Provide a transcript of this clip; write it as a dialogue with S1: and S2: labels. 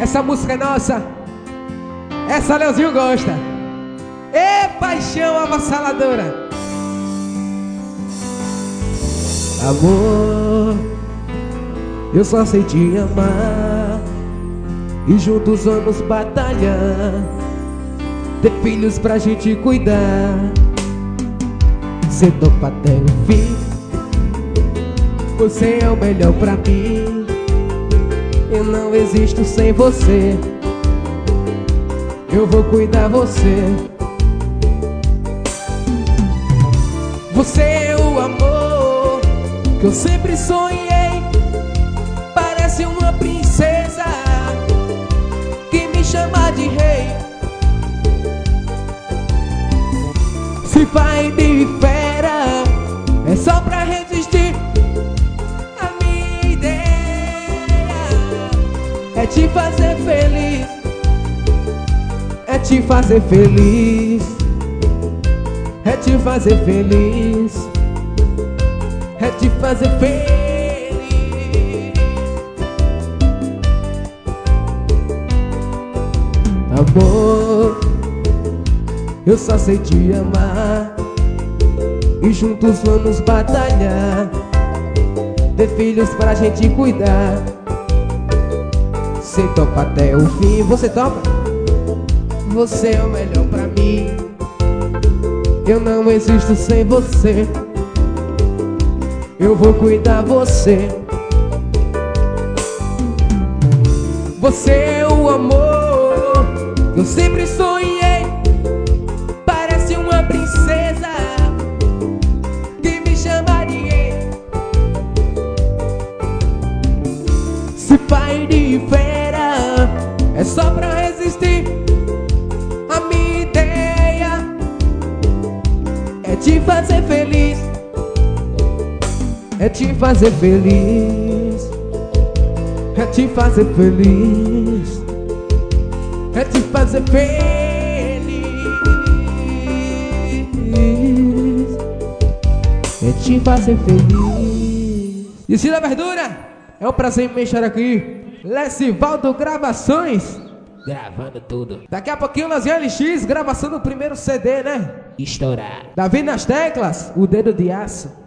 S1: Essa música é nossa. Essa Leozinho gosta. Ê, paixão avassaladora. Amor, eu só sei te amar e juntos vamos batalhar, ter filhos pra gente cuidar. Cê topa até o fim, você é o melhor pra mim. Eu não existo sem você, eu vou cuidar você. Você é o amor que eu sempre sonhei. Parece uma princesa que me chama de rei. Se vai de fera, é só pra resistir. A minha ideia é te fazer feliz, é te fazer feliz, é te fazer feliz, é te fazer feliz. Amor, eu só sei te amar e juntos vamos batalhar, ter filhos pra gente cuidar. Cê topa até o fim, você topa? Você é o melhor pra mim, eu não existo sem você, eu vou cuidar você. Você é o amor que eu sempre sonhei. Parece uma princesa que me chama de rei. Se pai de fera, é só pra resistir. A minha ideia é te fazer feliz, é te fazer feliz, é te fazer feliz, é te fazer feliz, é te fazer feliz. E se da verdura, é um prazer me estar aqui. Lesivaldo Gravações,
S2: Gravando tudo.
S1: daqui a pouquinho Leozinho LX, gravação do primeiro CD, né?
S2: Estourar.
S1: Davi nas teclas, o dedo de aço.